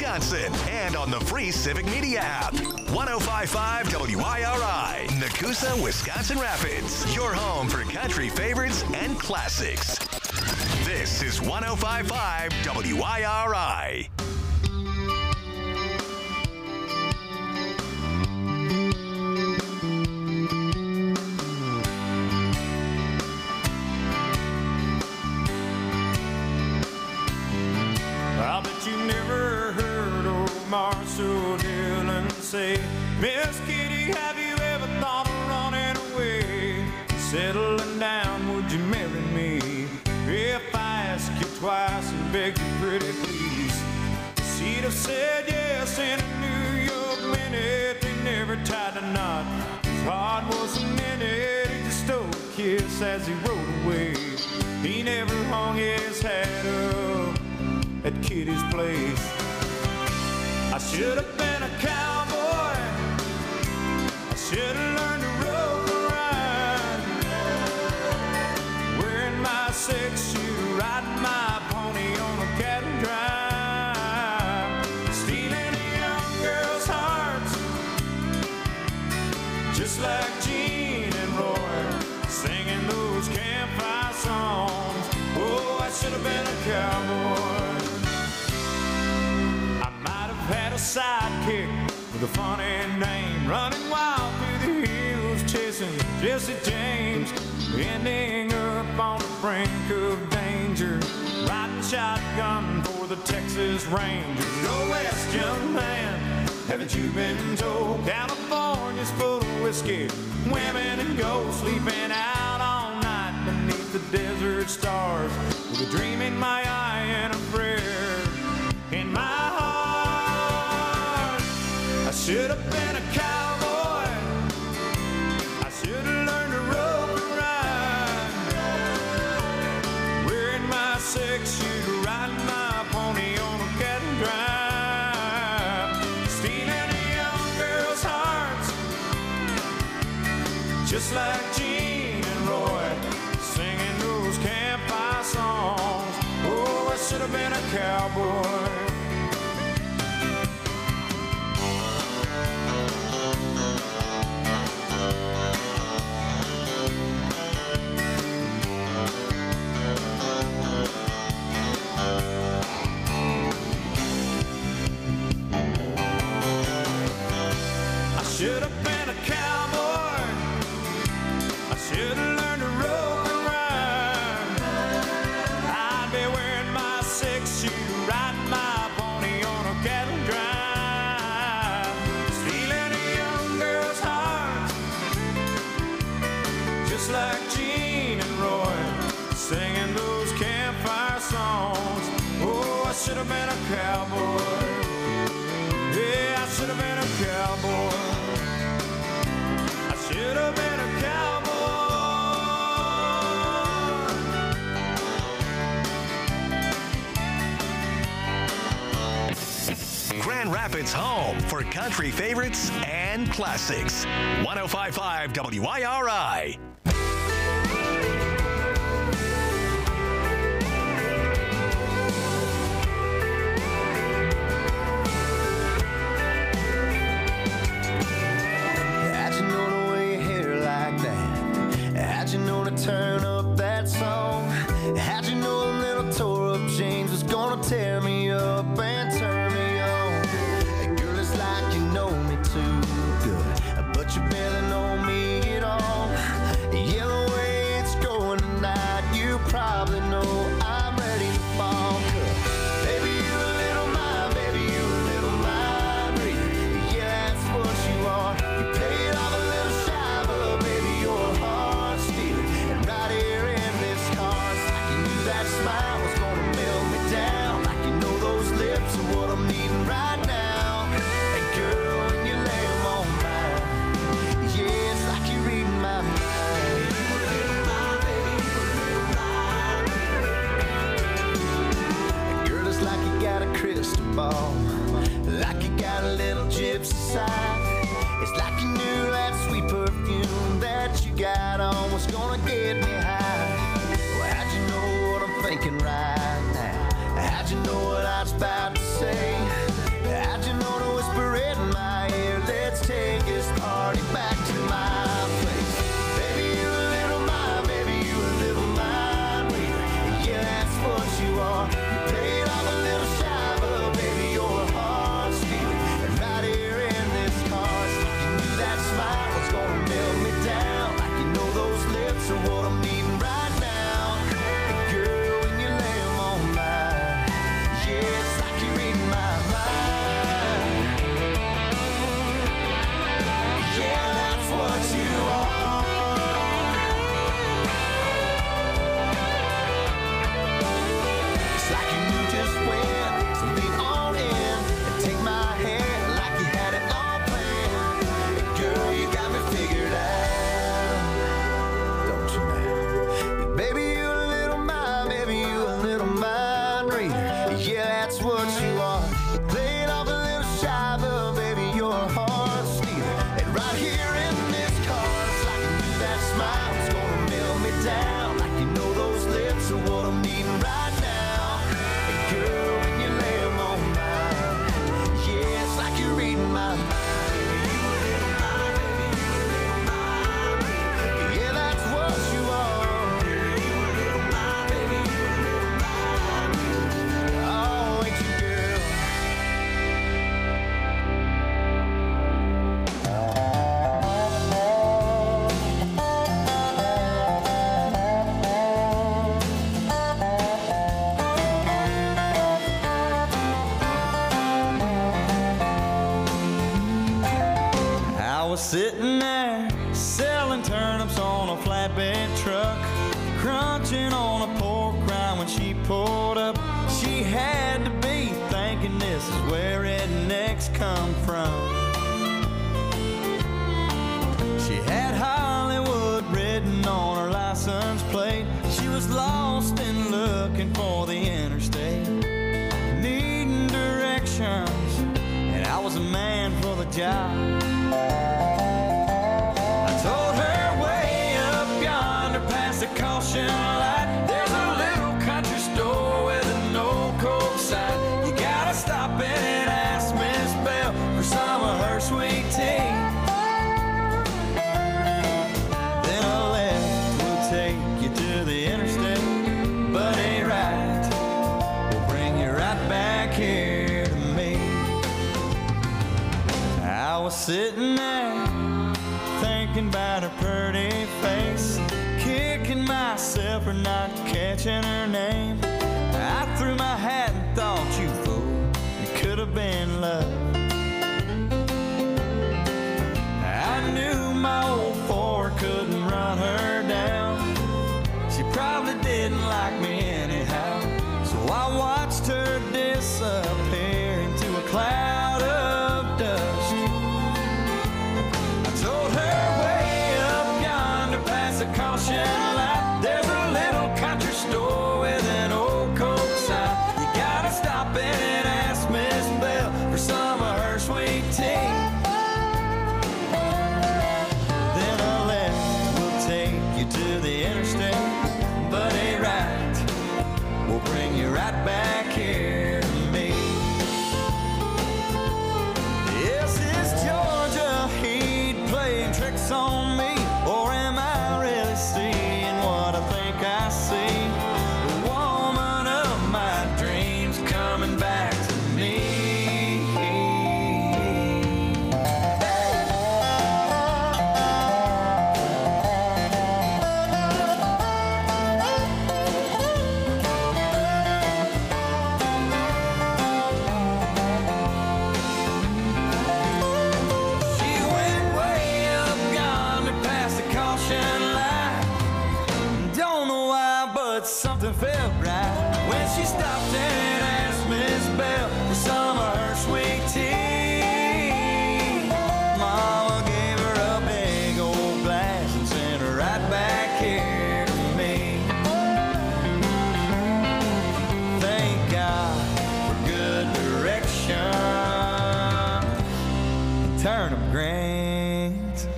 Wisconsin, and on the free Civic Media app. 105.5 WIRI, Nakusa, Wisconsin Rapids. Your home for country favorites and classics. This is 105.5 WIRI. I bet you never heard old Marshall Dillon say, Miss Kitty, have you ever thought of running away? Settling down, would you marry me? If I ask you twice and beg you pretty please, she'd have said yes in a New York minute. They never tied a knot, his heart wasn't in it. He just stole a kiss as he rode away. He never hung his hat up at Kitty's place. I should have been a cowboy, I should have learned to rope and ride, wearing my six-shoe, riding my pony on a cattle drive, stealing a young girl's hearts, just like Gene and Roy, singing those campfire songs. Oh, I should have been a cowboy. Had a sidekick with a funny name, running wild through the hills, chasing Jesse James, ending up on the brink of danger, riding shotgun for the Texas Rangers. Go west, young man, haven't you been told? California's full of whiskey, women and gold, sleeping out all night beneath the desert stars, with a dream in my eye and a prayer in my heart. I should have been a cowboy, I should have learned to rope and ride, wearing my six-shoe, riding my pony on a cattle drive, stealing a young girl's hearts, just like Gene and Roy, singing those campfire songs. Oh, I should have been a cowboy. Should have been a cowboy, I should have learned to rope and ride, I'd be wearing my six-shoe, riding my pony on a cattle drive, stealing a young girl's heart, just like Gene and Roy, singing those campfire songs. Oh, I should have been a cowboy. Yeah, I should have been a cowboy. I should have been a cowboy. Grand Rapids' home for country favorites and classics. 105.5 WIRI. How'd you know to turn up that song? How'd you know a little tore up jeans was gonna tear me up and turn me on? Hey, girl, it's like you know me too good, but you barely know me at all. Yeah, the way it's going tonight, you probably know I'm ready to fall. Baby, you a little mind, baby, you a little mind reader. Yeah, that's what you are. You played off a little shy, but baby, you're a heart stealer. And right here in this car, it's like you knew that smile was gonna melt me down. Like you know those lips are what I'm needing right now. And girl, when you lay them on mine, yeah, it's like you're reading my mind. You a little mind, baby, you a little mind. And girl, it's like you got a crystal ball, like you got a little gypsy side. It's like you knew that sweet perfume that you got on was gonna get me high. Well, how'd you know what I'm thinking right now? How'd you know what I was about to say? on a flatbed truck, crunching on a pork rind when she pulled up. She had to be thinking this is where rednecks come from. She had Hollywood written on her license plate. She was lost and looking for the interstate, needing directions, and I was a man for the job. I told her way up yonder past the caution light, there's a little country store with an old Coke sign. You gotta stop in and ask Miss Bell for some of her sweet tea. Then a left will take you to the interstate, but a right will bring you right back here to me. I was sitting there thinking about her pretty face, kicking myself for not catching her name. I threw my hat and thought, you fool, it could have been love. I knew my old Ford couldn't run her down. She probably didn't like me anyhow, so I watched her disappear into a cloud of dust. I told her way up yonder past the caution light, there's a little country store with an old Coke sign. You gotta stop in and ask Miss Bell for some of her sweet tea. Then a left will take you to the interstate, but a right will bring you right back here to me. Yes, it's Georgia heat playing tricks on me, or am I really seeing what I think I see? The woman of my dreams coming back to me. She went way up yonder past the caution light. Don't know why, but something felt right when she stopped and asked Miss Bell for some of her sweet tea. Mama gave her a big old glass and sent her right back here to me. Thank God for good direction and turnip greens.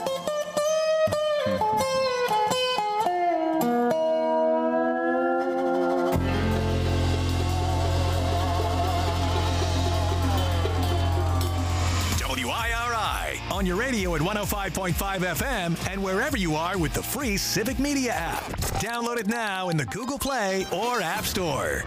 WIRI on your radio at 105.5 FM and wherever you are with the free Civic Media app. Download it now in the Google Play or App Store.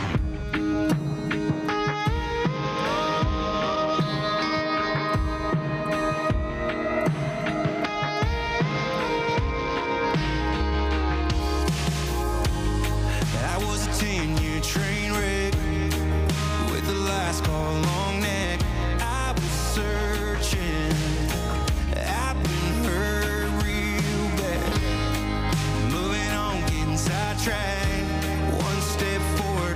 I was a 10-year train wreck with the last call long neck. I was searching, I've been hurt real bad. Moving on, getting sidetracked. One step forward,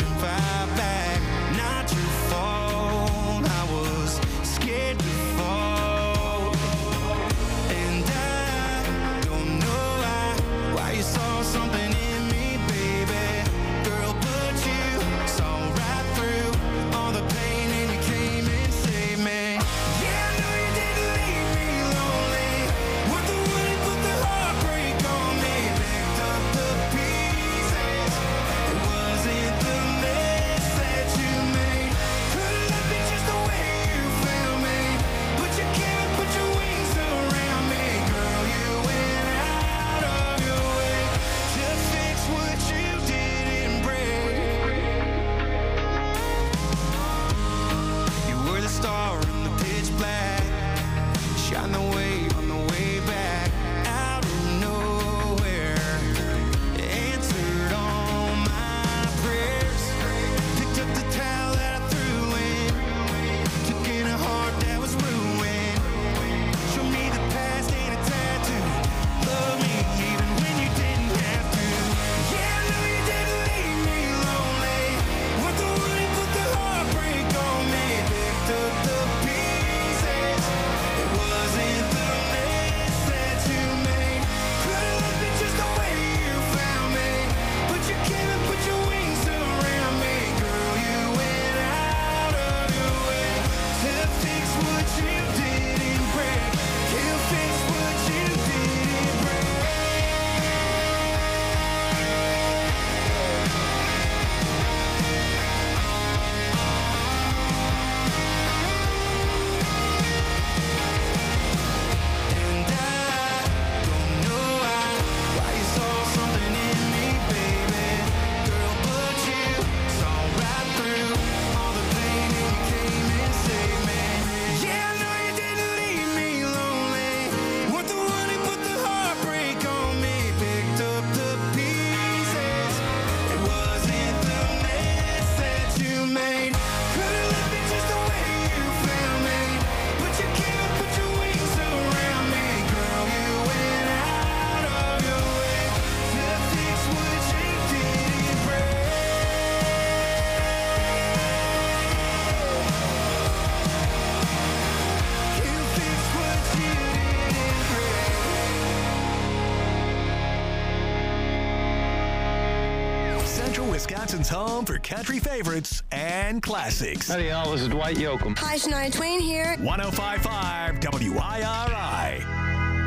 Wisconsin's home for country favorites and classics. Howdy, y'all. This is Dwight Yoakam. Hi, Shania Twain here. 105.5 WIRI.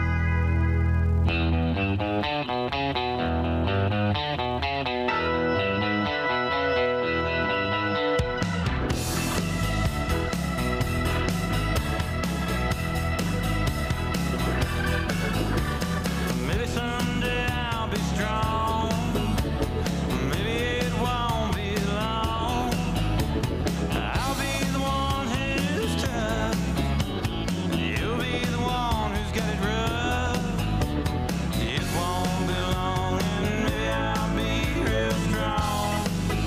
Maybe someday I'll be strong. Maybe it won't be long. I'll be the one who's tough. You'll be the one who's got it rough. It won't be long and maybe I'll be real strong.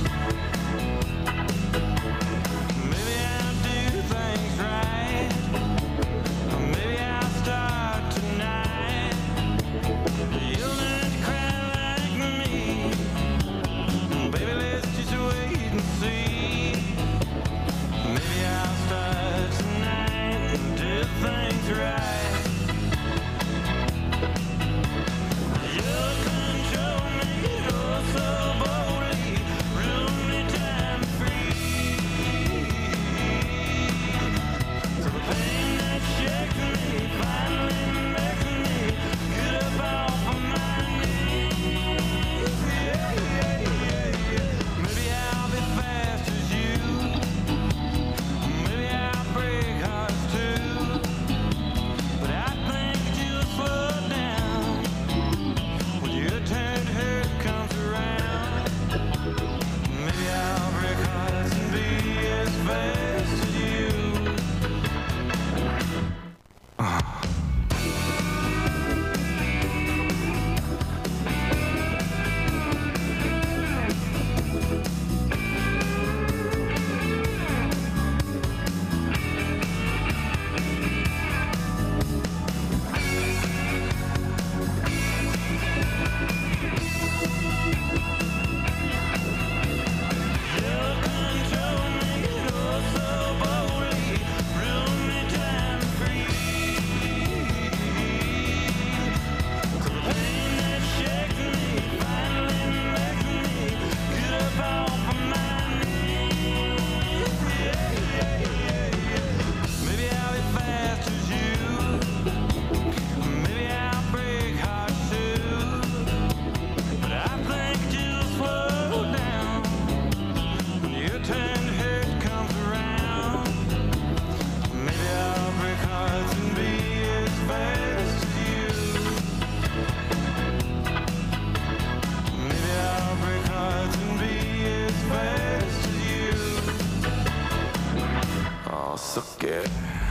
Maybe I'll do things right. Maybe I'll start tonight. You'll learn to cry like me. Baby, let's just wait and see. Maybe I'll start tonight and do things right. You'll control me, oh so boldly, rule me time free. So the pain that shakes me finally makes me get up off of my knees. Yeah, yeah, yeah, yeah. Maybe I'll be fast as you. Maybe I'll break hearts too. But I think you'll slow down when your turn to hurt comes around. Maybe I'll break hearts and be as fast as you. You'll control me, oh so boldly, rule me time free. So the pain that shakes me finally makes me get up off of my knees. Yeah, yeah, yeah, yeah. Maybe I'll be fast as you. Maybe I'll break hearts too. But I think you'll slow down when your turn to hurt comes around. Maybe I'll break hearts and be as fast as you. Maybe I'll break hearts and be as fast as you. Oh, suck it.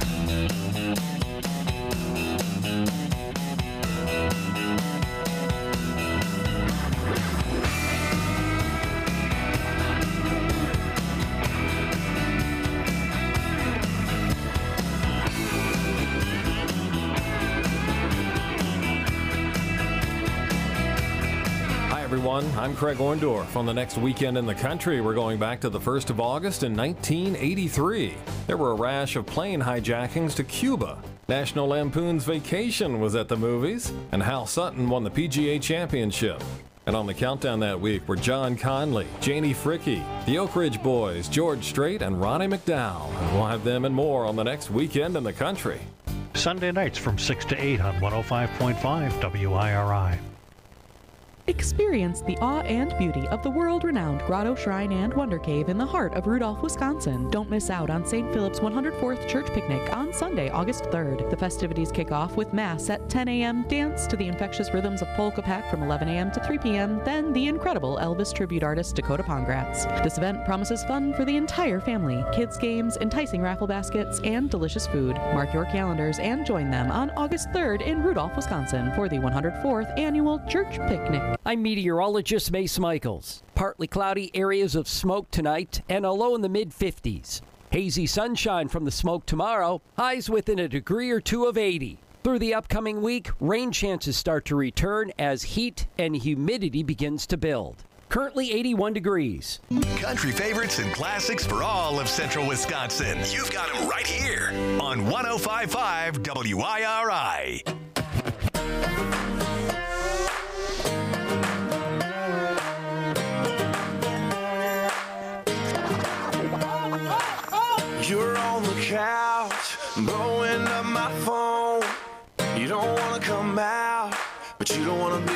Hi, everyone. I'm Craig Orndorff. On the next weekend in the country, we're going back to the 1st of August in 1983. There were a rash of plane hijackings to Cuba. National Lampoon's Vacation was at the movies, and Hal Sutton won the PGA Championship. And on the countdown that week were John Conley, Janie Fricke, the Oak Ridge Boys, George Strait, and Ronnie McDowell. And we'll have them and more on the next weekend in the country. Sunday nights from 6 to 8 on 105.5 WIRI. Experience the awe and beauty of the world-renowned Grotto Shrine and Wonder Cave in the heart of Rudolph, Wisconsin. Don't miss out on St. Philip's 104th Church Picnic on Sunday, August 3rd. The festivities kick off with Mass at 10 a.m., dance to the infectious rhythms of Polka Pack from 11 a.m. to 3 p.m., then the incredible Elvis tribute artist Dakota Pongratz. This event promises fun for the entire family, kids' games, enticing raffle baskets, and delicious food. Mark your calendars and join them on August 3rd in Rudolph, Wisconsin for the 104th Annual Church Picnic. I'm meteorologist Mace Michaels. Partly cloudy areas of smoke tonight and a low in the mid-50s. Hazy sunshine from the smoke tomorrow, highs within a degree or two of 80. Through the upcoming week, rain chances start to return as heat and humidity begins to build. Currently 81 degrees. Country favorites and classics for all of central Wisconsin. You've got them right here on 105.5 WIRI.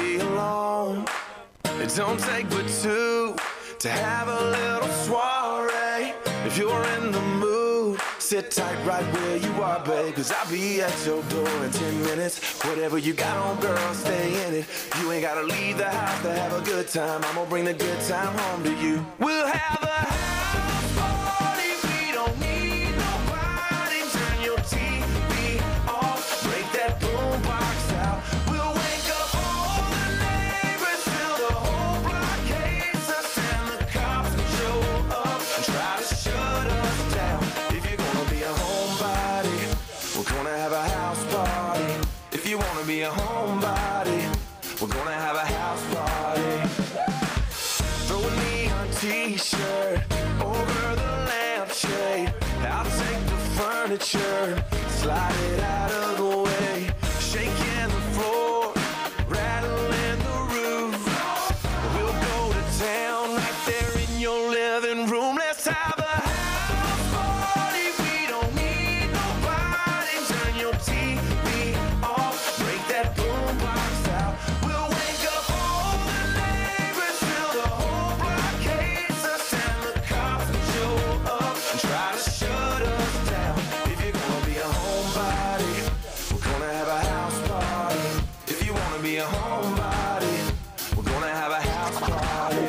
be alone. It don't take but two to have a little soiree. If you're in the mood, sit tight right where you are, babe, 'cause I'll be at your door in 10 minutes. Whatever you got on, girl, stay in it. You ain't gotta leave the house to have a good time. I'm gonna bring the good time home to you. We'll have a house party. We don't need nobody. Turn your TV off. Break that boombox out. We'll wake up all the neighbors till the whole block hates us, and the cops will show up and try to shut us down. If you're gonna be a homebody, we're gonna have a house party. If you wanna be a homebody, we're gonna have a house party. Throw a neon t-shirt over the lampshade. I'll take the furniture, slide it out of the way. Shaking the floor, rattling the roof. We'll go to town right there in your living room. Let's have a house party. We don't need nobody. Turn your TV off. Break that boombox out. We'll wake up all the neighbors till the whole block hates us, and the cops will show up and try to shut us down. If you're gonna be a homebody, we're gonna have a house party. If you wanna be a homebody, we're gonna have a house party.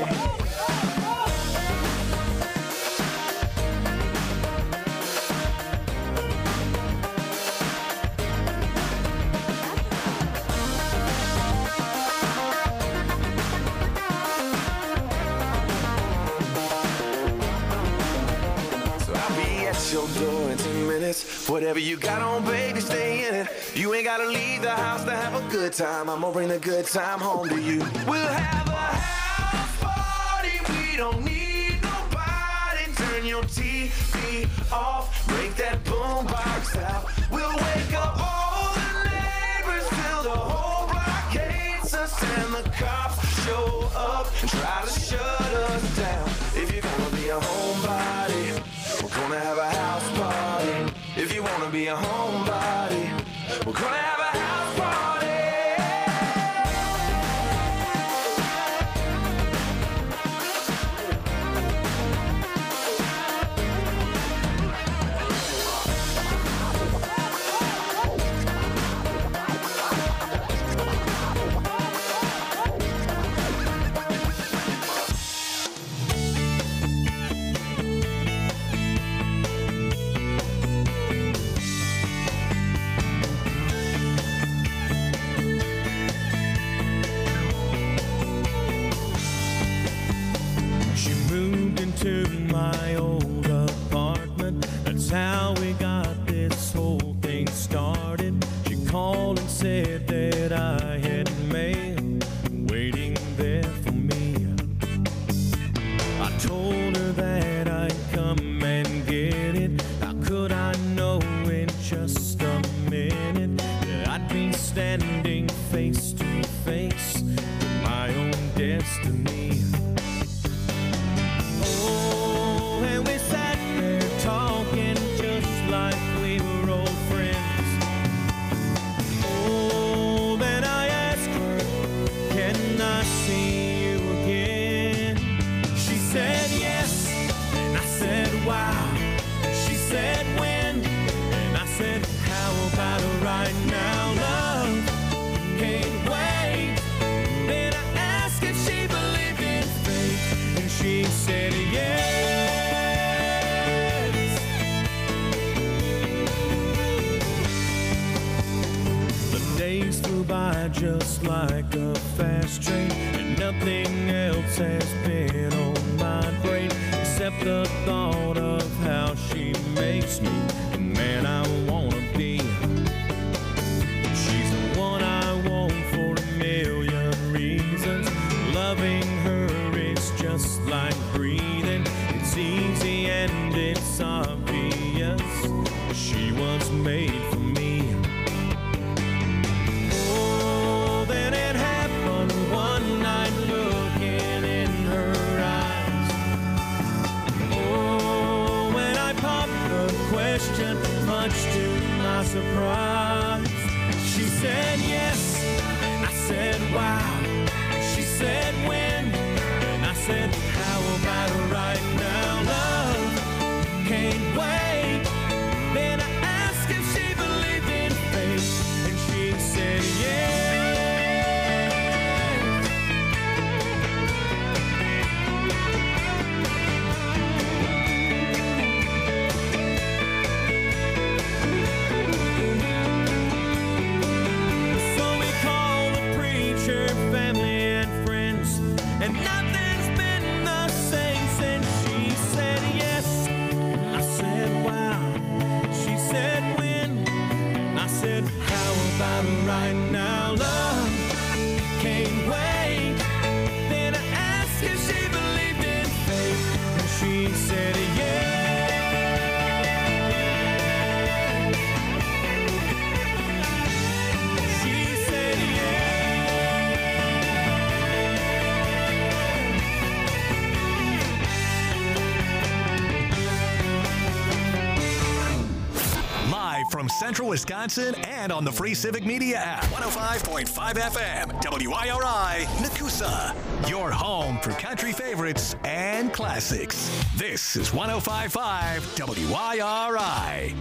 So I'll be at your door in 10 minutes. Whatever you got on, baby, stay in it. You ain't gotta leave the house to have a good time. I'm gonna bring the good time home to you. We'll have a house party. We don't need nobody. Turn your TV off. Break that boombox out. We'll wake up all the neighbors till the whole block hates us, and the cops show up and try to shut us down. If you're gonna be a homebody, we're gonna have a house party. If you wanna be a homebody, we're gonna have a house party. She moved into my old apartment. That's how we got this whole thing started. She called and said that I had mail waiting there for me. I told her that I'd come and get it. How could I know in just a minute that I'd be standing face to face with my own destiny? Oh, and we sat there talking just like we were old friends. Oh, then I asked her, can I see you again? She said yes, and I said wow. She said when, and I said how about right now, love? Can't wait. Then I asked if she believed in fate, and she said yes. The days flew by just like a fast train, and nothing else has been on my brain except the thought of how she makes me the man I wanna be. She's the one I want for a million reasons. Loving her is just like breathing. It's easy and it's obvious. She was made for me. Oh, then it happened one night, looking in her eyes. Oh, when I popped the question, much to my surprise, she said yes, and I said wow. gained weight. Then I asked if she believed in fate, and she said yeah. From Central Wisconsin and on the free Civic Media app. 105.5 FM, WIRI, Nakusa. Your home for country favorites and classics. This is 105.5 WIRI.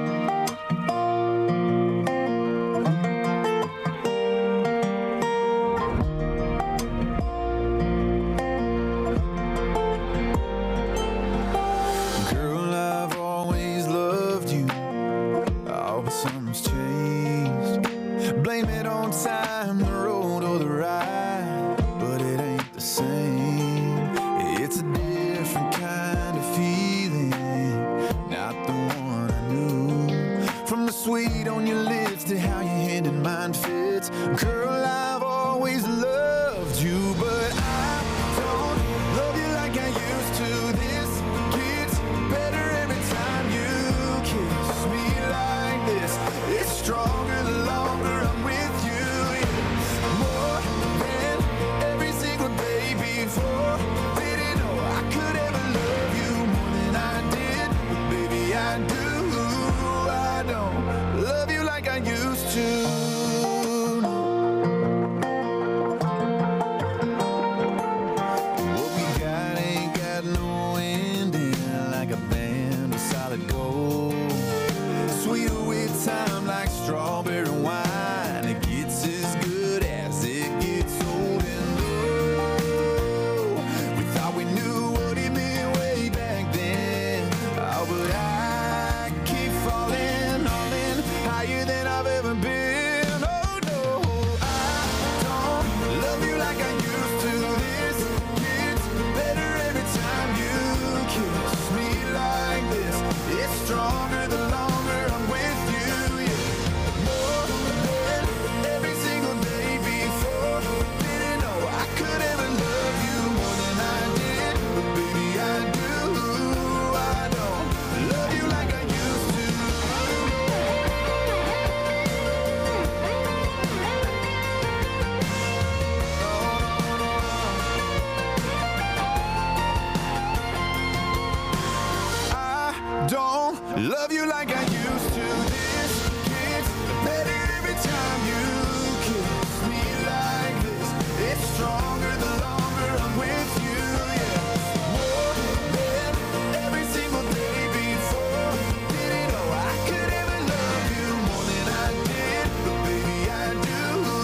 Love you like I used to. This gets better every time you kiss me like this. It's stronger the longer I'm with you, yeah. More than every single day before. Didn't know I could ever love you more than I did, but baby I do.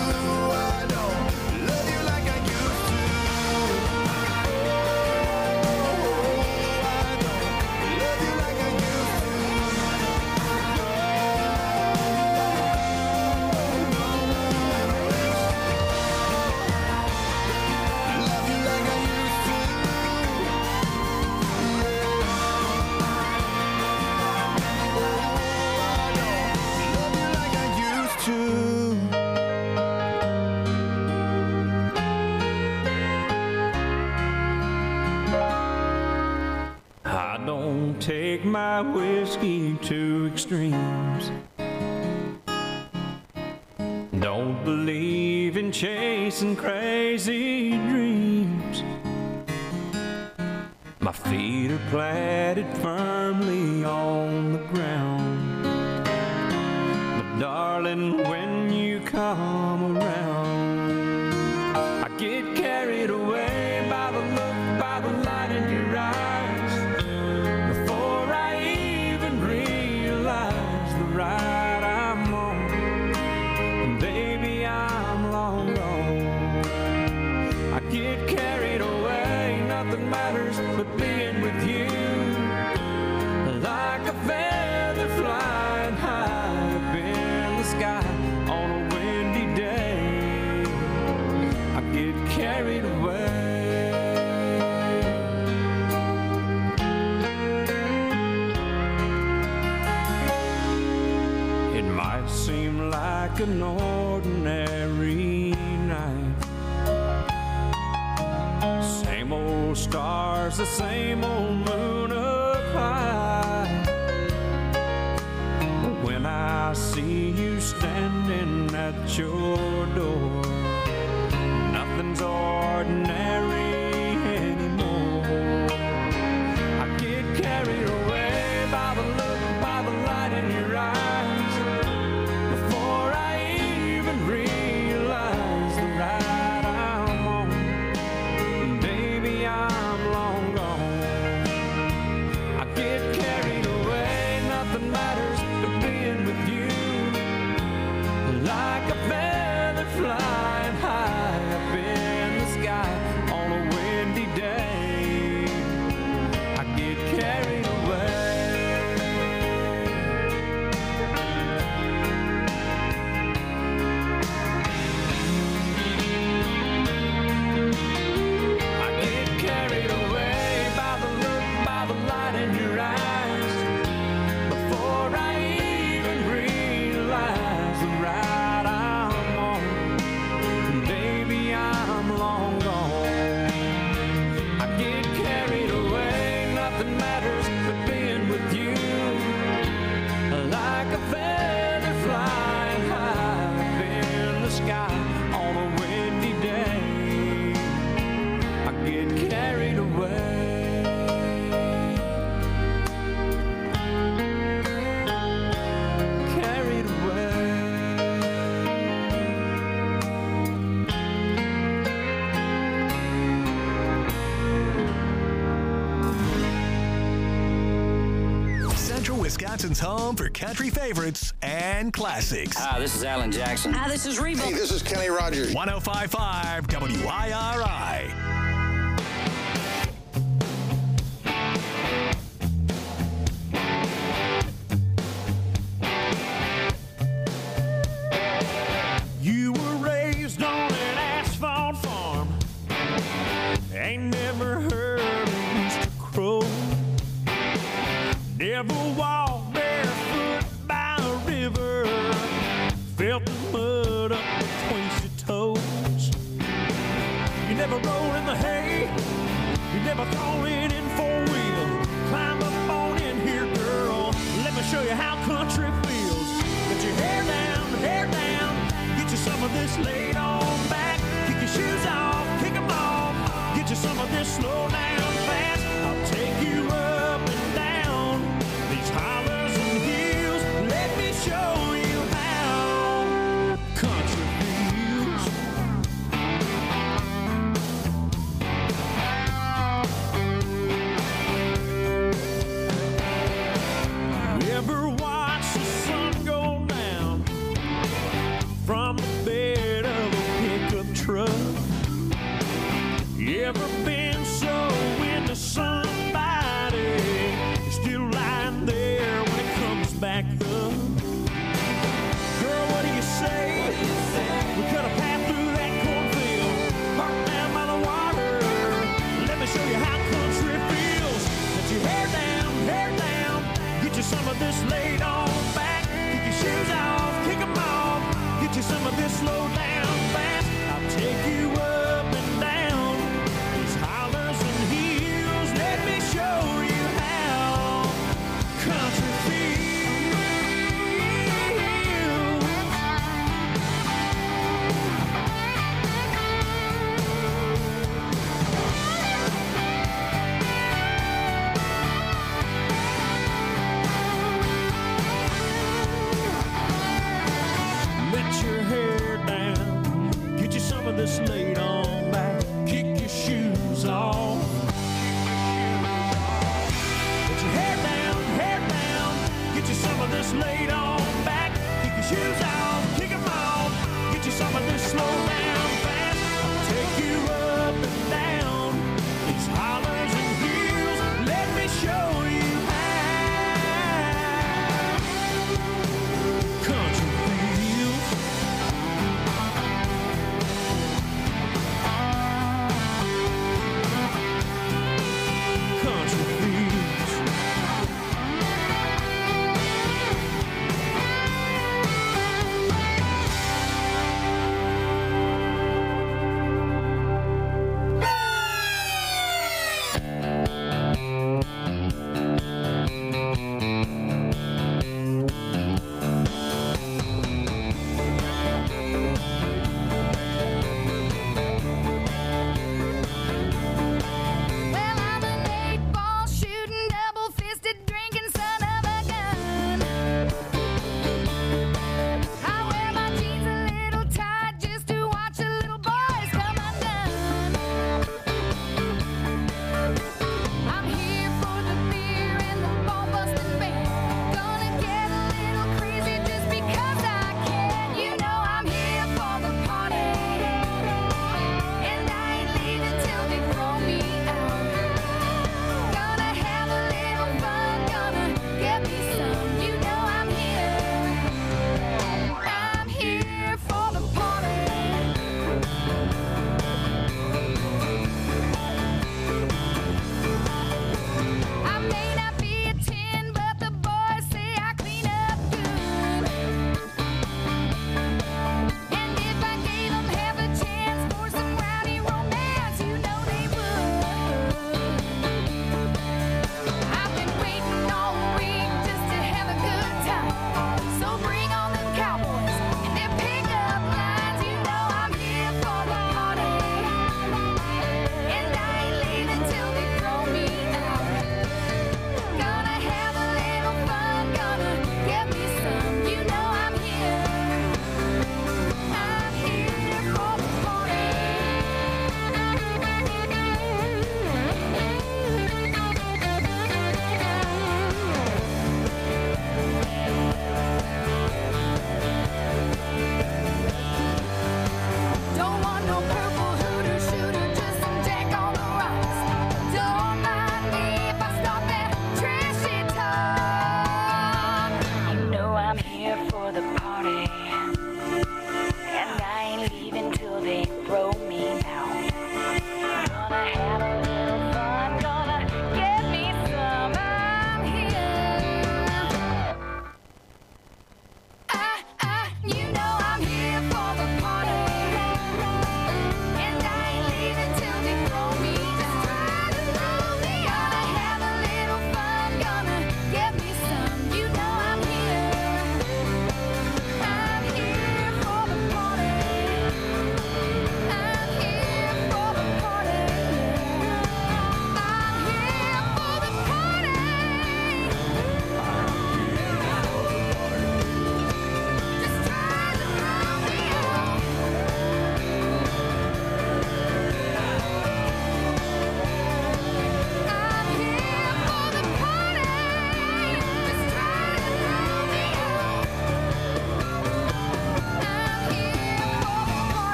I don't love you like I used to. I don't love you like I used to. I don't take my whiskey to extremes. Don't believe in chasing crazy dreams. My feet are planted firmly on the ground. But darling, when you come around, I get carried away by the look, by the light in your eyes. Before I even realize the ride I'm on, and baby, I'm long gone. I get carried away, nothing matters but being with you. Like a feather flying high up in the sky on a windy day, I get carried away. It might seem like an ordinary night, stars, the same old moon up high. When I see you standing at your door, nothing's ordinary anymore. I get carried away by the look, by the light in your eyes, before I even realize the ride I'm on. Baby, I'm long gone. I get carried away, nothing matters but being with you. Like a feather flying high up in the sky on a windy day, I get carried away. I get carried away by the look, by the light in your eyes, before I even realize the ride I'm on. Baby, I'm long gone. I get carried away, nothing matters but being with you. Like a feather flying high up in the sky on a windy day, I get carried away. Carried away. Central Wisconsin's home for country favorites and classics. Hi, this is Alan Jackson. Hi, this is Reba. Hey, this is Kenny Rogers. 105.5 WIRI. You were raised on an asphalt farm, ain't never heard a rooster crow, never walked barefoot by a river, felt the mud up between your toes. You never rolled in the hay, you never thrown it in four-wheel. Climb up on in here, girl, let me show you how country feels. Get your hair down, get you some of this laid on back. Kick your shoes off, kick them off, get you some of this slow down fast. I'll take you up and down these hollers and hills. Let me show you how country feels. You ever watch the sun go down from the bed of a pickup truck? You ever been so into somebody still lying there when it comes back up? Girl, what do you say? We cut a path through that cornfield, parked down by the water. Let me show you how country feels. Let your hair down, get you some of this laid on back. Kick your shoes off, kick them off, get you some of this slow down fast. I'll take you up and down these high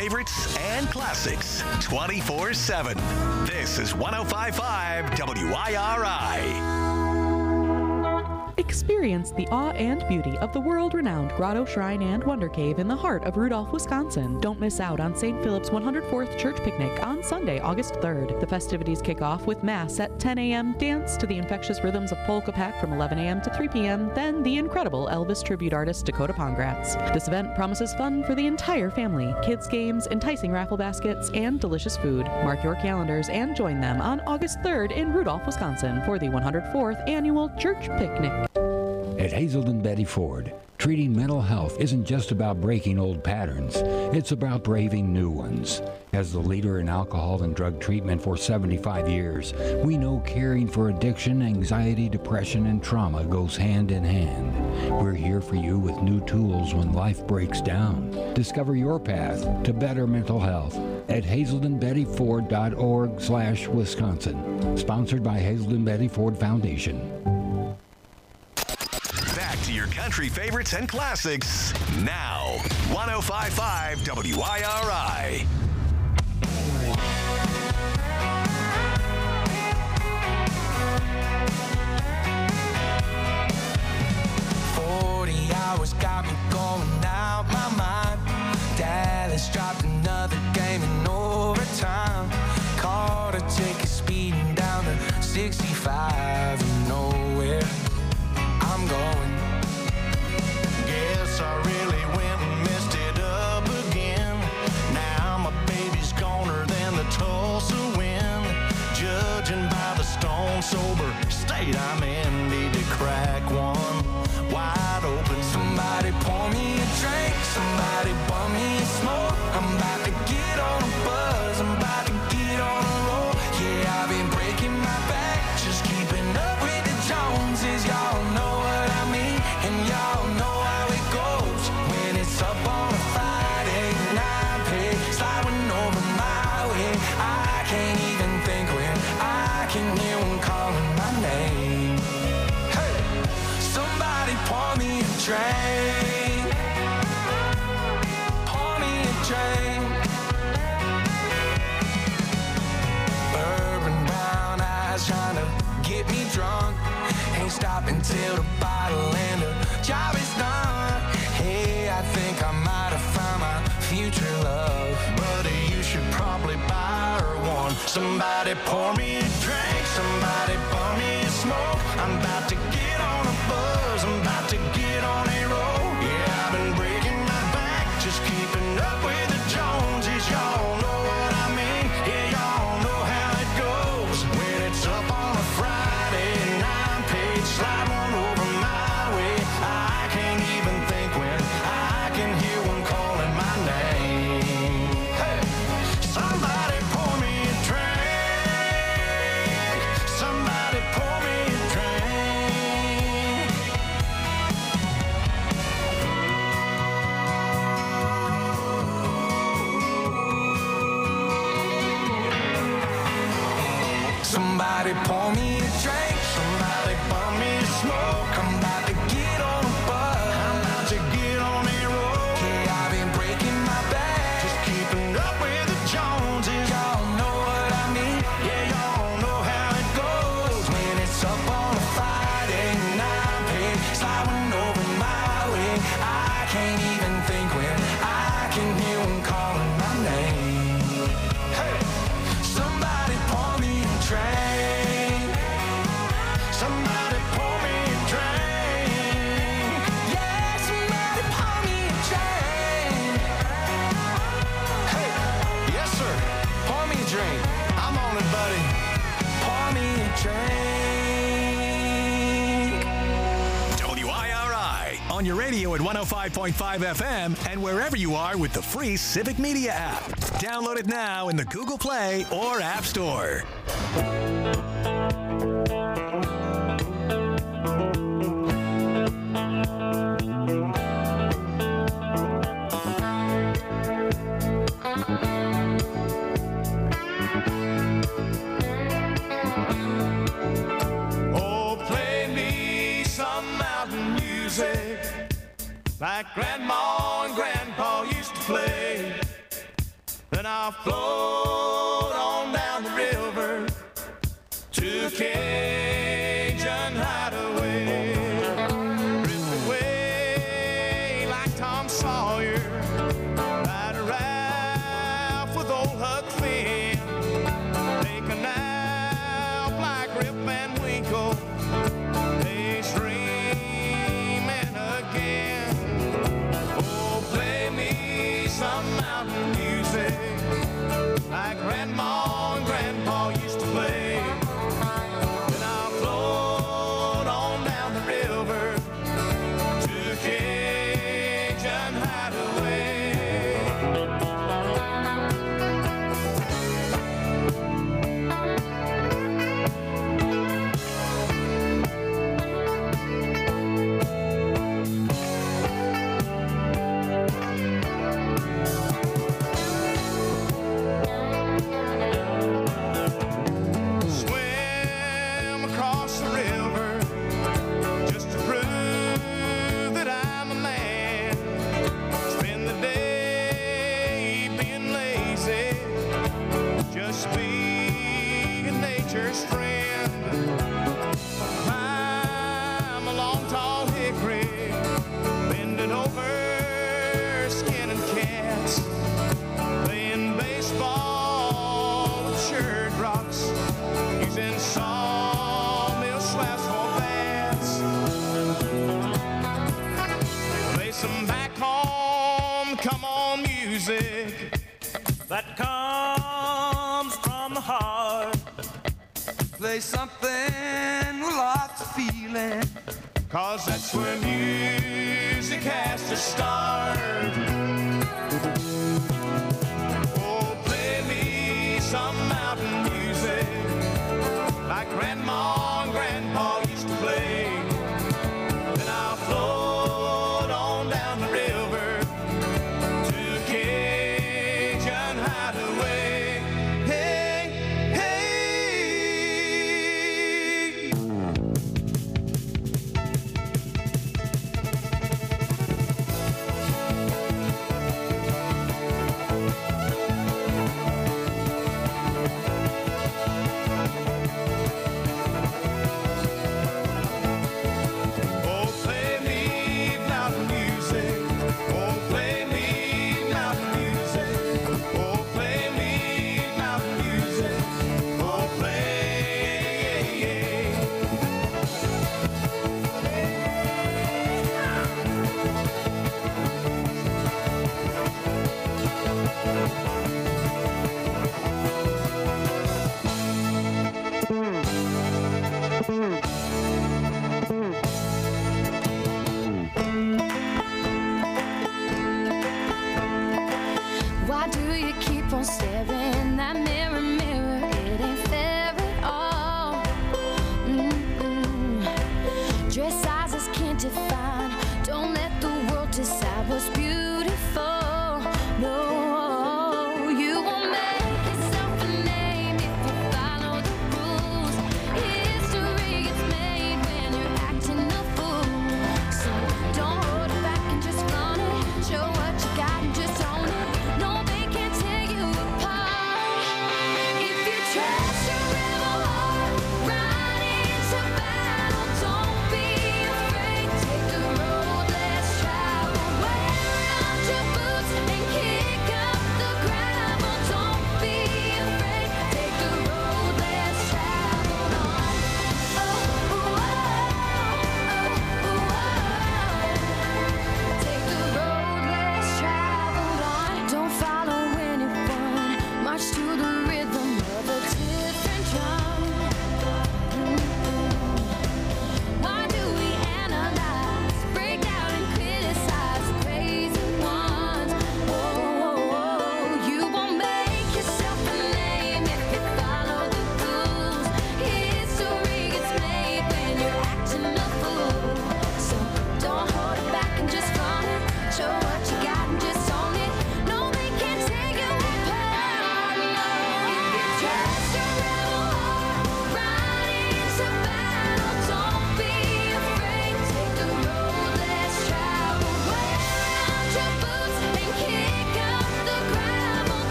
favorites and classics 24/7. This is 105.5 WIRI. Experience the awe and beauty of the world-renowned Grotto Shrine and Wonder Cave in the heart of Rudolph, Wisconsin. Don't miss out on St. Philip's 104th Church Picnic on Sunday, August 3rd. The festivities kick off with Mass at 10 a.m., dance to the infectious rhythms of Polka Pack from 11 a.m. to 3 p.m., then the incredible Elvis tribute artist Dakota Pongratz. This event promises fun for the entire family, kids' games, enticing raffle baskets, and delicious food. Mark your calendars and join them on August 3rd in Rudolph, Wisconsin for the 104th Annual Church Picnic. At Hazelden Betty Ford, treating mental health isn't just about breaking old patterns, it's about braving new ones. As the leader in alcohol and drug treatment for 75 years, we know caring for addiction, anxiety, depression, and trauma goes hand in hand. We're here for you with new tools when life breaks down. Discover your path to better mental health at hazeldenbettyford.org/Wisconsin. Sponsored by Hazelden Betty Ford Foundation. Your country favorites and classics now. 105.5 WIRI. Hours got me going out my mind. Dallas dropped another game in overtime. Caught a ticket speeding down to 65 and nowhere I'm going. Guess I really went and messed it up again. Now my baby's goner than the Tulsa wind. Judging by the stone sober state I'm in, need to crack one wide open. Somebody pour me a drink, somebody bum me a smoke. I'm about to get on a buzz, I'm about to get on a roll. Yeah, I've been breaking my back, just keeping up with the Joneses. Y'all know what I mean, and y'all know how it goes. When it's up on a Friday night, pay sliding over my way. I can't even think when I can hear one calling my name. Hey, somebody pour me a drink, pour me a drink. Bourbon brown eyes trying to get me drunk. Ain't stopping till the bottle and the job is done. Hey, I think I might have found my future love. Buddy, you should probably buy her one. Somebody pour me a drink, somebody pour me a smoke. I'm about to get on a buzz, I'm about to get on a roll. Yeah, I've been breaking my back, just keeping up with the Joneses. Y'all know what I mean, yeah, y'all know how it goes. When it's up on a Friday night, page slide one over my way. I can't even think when I can hear one calling my name. Hey, somebody pour me a drink, somebody pour me a drink. Somebody pour me a drink, Somebody pour me a smoke. I'm about to get on a buzz, I'm about to get on a roll. yeah, I've been breaking my back. Just keeping up with the Joneses. Y'all know what I mean, Yeah, y'all know how it goes. when it's up on a Friday night, pay sliding over my way. I can't even think when I can hear one calling my name. Hey, somebody pour me a drink, Somebody pour me a drink. yeah, somebody pour me a drink. Hey, yes sir, Pour me a drink, I'm on it, buddy. pour me a drink. WIRI on your radio at 105.5 FM and wherever you are with the free Civic Media app. Download it now in the Google Play or App Store. Oh, play me some mountain music like Grandma and Grandpa used to play. Then I'll float on down the river to a Cajun hideaway. Drift away like Tom Sawyer, ride a raft with old Huck Finn, take a nap like Rip Van Winkle, daydreaming again. Oh, play me some mountain music like Grandma and Grandpa used to play. Then I'll float on down the river to Cajun Hideaway. Swim across the river just to prove that I'm a man. Spend the day being lazy, just being nature's friend. Climb a long tall hickory, bending over, skinning cats, playing baseball with shirt rocks, using sawmill slabs for bats. Play some back home, come on music that comes from the heart. Play something with lots of feeling, 'cause that's where music has to start. Oh, play me some mountain music like Grandma and Grandpa used to play. Then I'll float on down the river to Cajun Hideaway. Hey, hey.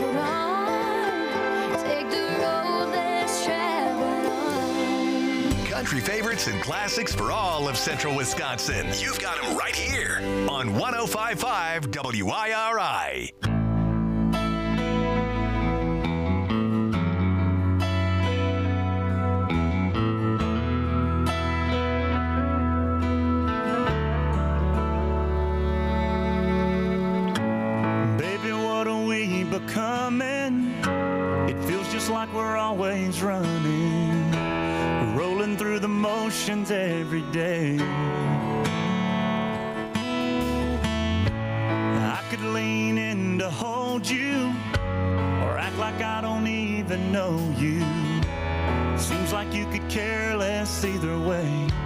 Hold on, take the road less traveled on. Country favorites and classics for all of Central Wisconsin. You've got them right here on 105.5 WIRI. Becoming, it feels just like we're always running, rolling through the motions every day. I could lean in to hold you, or act like I don't even know you. Seems like you could care less either way.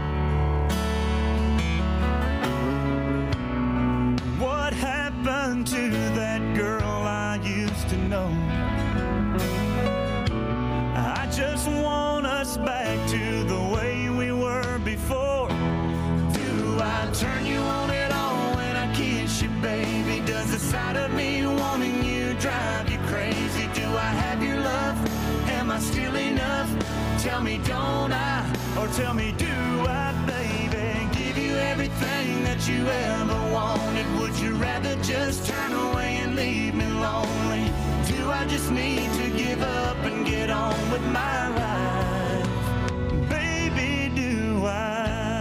What happened to that girl I used to know? I just want us back to the way we were before. Do I turn you on at all when I kiss you, baby? Does the sight of me wanting you drive you crazy? Do I have your love? Am I still enough? Tell me, don't I? Or tell me, do I, baby? Give you everything that you ever wanted. Would you rather just turn away and leave me lonely? Do I just need to give up and get on with my life? Baby, do I?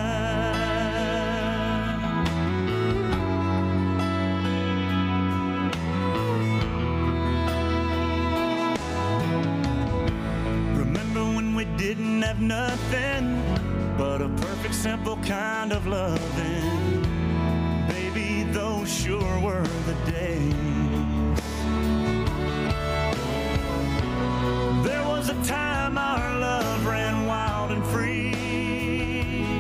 Remember when we didn't have nothing but a perfect, simple kind of loving? Baby, those sure were the days. There was a time our love ran wild and free,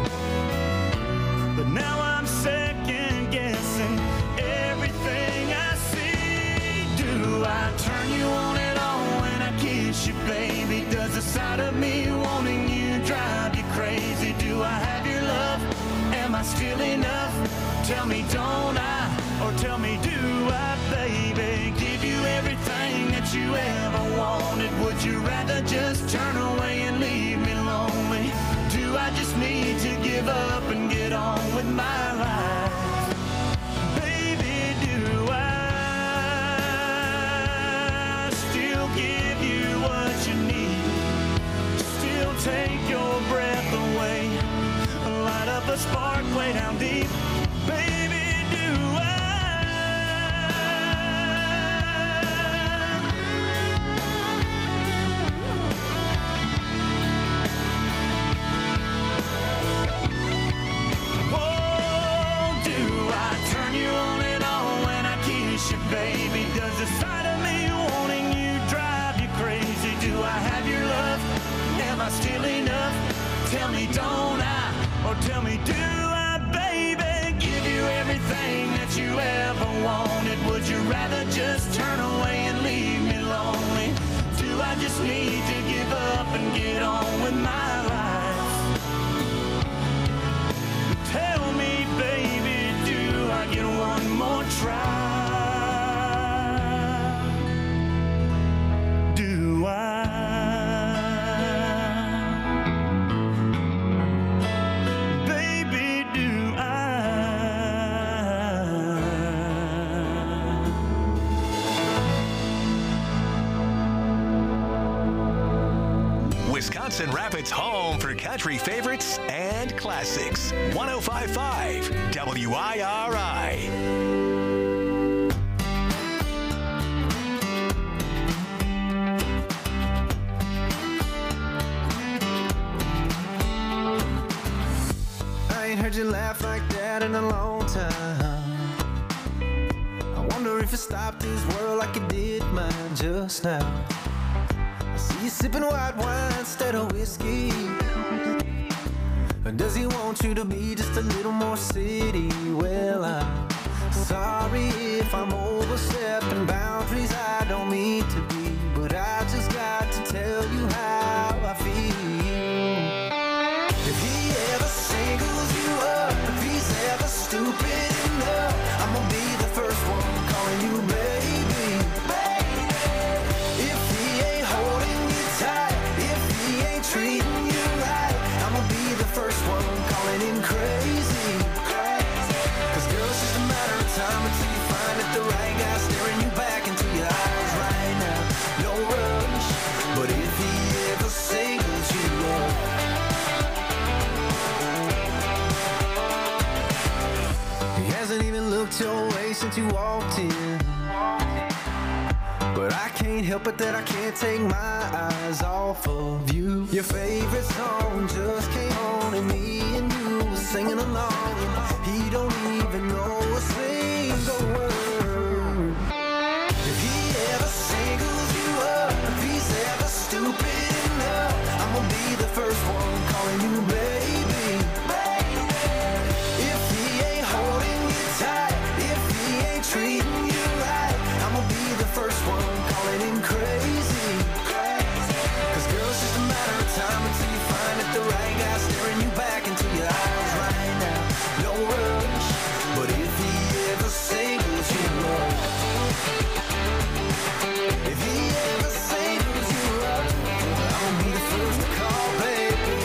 but now I'm second guessing everything I see. Do I turn you on at all when I kiss you, baby? Does the sight of me wanting you drive you crazy? Do I have your love? Am I still enough? Tell me, don't I? Or tell me, do I, baby? Give you everything that you ever wanted. Would you rather just turn away and leave me lonely? Do I just need to give up and get on with my life? Baby, do I still give you what you need? Still take your breath away, light up a spark way down deep. Baby, do I? Oh, do I turn you on at all when I kiss you, baby? Does the sight of me wanting you drive you crazy? Do I have your love? Am I still enough? Tell me, don't I? Or tell me, do I, baby? Give you everything that you ever wanted. Would you rather just turn away and leave me lonely? Do I just need to give up and get on with my life? Tell me, baby, do I get one more try? Do I? Wisconsin Rapids' home for country favorites and classics. 105.5 WIRI. I ain't heard you laugh like that in a long time. I wonder if it stopped this world like it did mine just now. I see you sipping white wine instead of whiskey. Or does he want you to be just a little more city? Well, I'm sorry if I'm overstepping boundaries I don't mean to be, but I just got to tell you how I feel. If he ever singles you up, if he's ever stupid enough, I'm gonna be the first one calling you baby. Baby. since you walked in. But I can't help it that I can't take my eyes off of you. Your favorite song just came on and me and you were singing along. And he don't even know a single word. If he ever singles you up, if he's ever stupid enough, I'm gonna be the first one calling you baby. If he ain't holding you tight, if he ain't treating you right, I'm gonna be the first one calling him crazy. Cause girl, it's just a matter of time until you find that the right guy staring you back into your eyes right now. No rush, but if he ever singles you up, if he ever singles you up, I'll be the first to call, baby.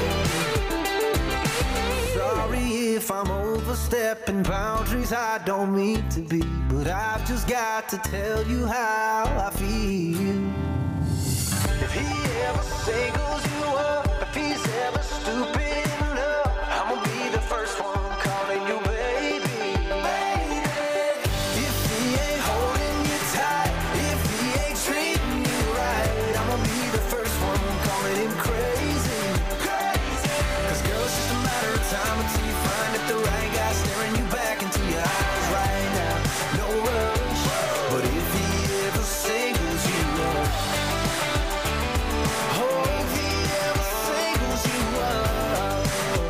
Sorry if I'm overstepping boundaries I don't mean to be, but I've just got to tell you how I feel. If he ever singles you up, if he's ever stupid enough, I'm gonna be the first one calling you baby. If he ain't holding you tight, if he ain't treating you right, I'm gonna be the first one calling him crazy. Cause girl, it's just a matter of time until you find that the right guy staring you back into your eyes right now. No rush, but if he ever singles you up, oh, if he ever singles you up,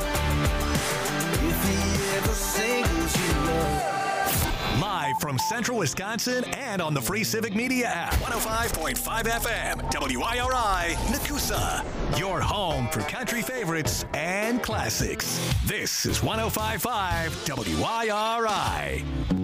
if he ever singles you up. Live from Central Wisconsin and on the free Civic Media app. 105.5 FM, WIRI, Nakusa. Your home for country favorites and classics. This is 105.5 WIRI.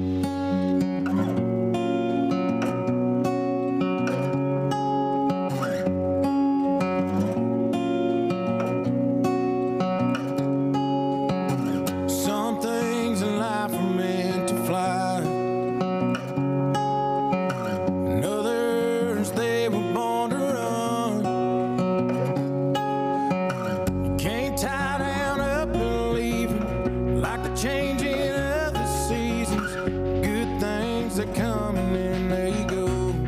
Some things in life are meant to fly, and others they were born to run. You can't tie down up and leave 'em like the changing of the seasons. Good things that come and then they go.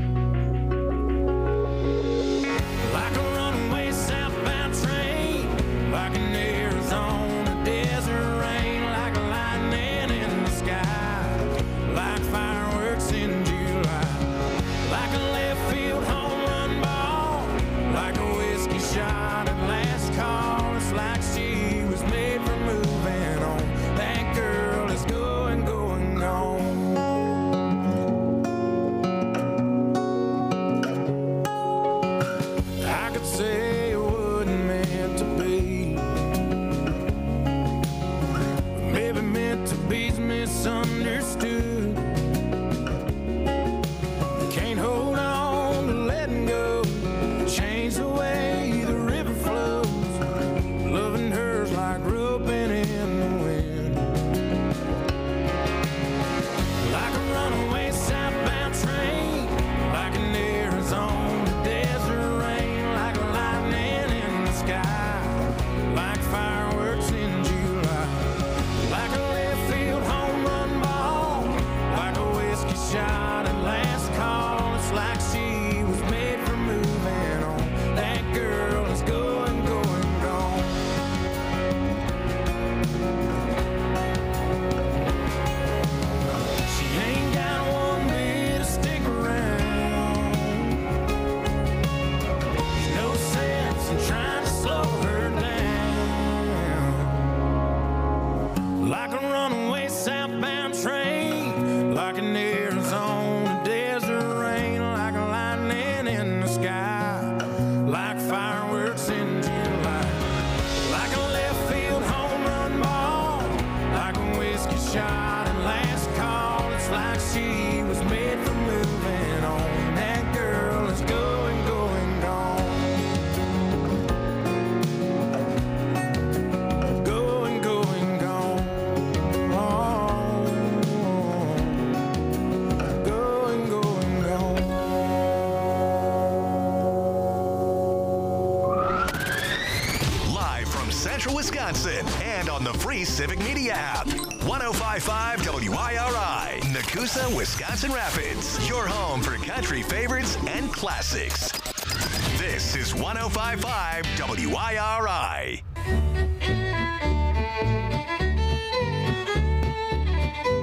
Like a runaway southbound train, like an Arizona desert rain, like lightning in the sky, like fireworks in July, like a left field home run ball, like a whiskey shot at last call. It's like she was made for moving on. That girl is going, going on. I could say it wasn't meant to be, maybe meant to be's misunderstood. Can't hold on to letting go, change the way the river flows. Loving her's like roping in the wind, like a runaway southbound train, like an Arizona desert rain, like lightning in the sky, like fireworks in July, like a left field home run ball, like a whiskey shot at last call. It's like she was made for moving on. That girl is going, going, gone. She ain't got one bit to stick around. There's no sense in trying to slow her down. Like a runaway southbound train, like an Arizona desert rain, like a lightning in the sky, like fireworks in July, like a left field home run ball, like a whiskey shot at last call. It's like she was made for moving on. That girl is going, going, gone. Going, going, gone. Going, going, gone. Live from Central Wisconsin and on the free Civic Media app. 105.5 WIRI, Nakusa, Wisconsin Rapids, your home for country favorites and classics. This is 105.5 WIRI.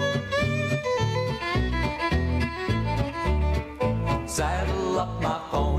Saddle up my phone.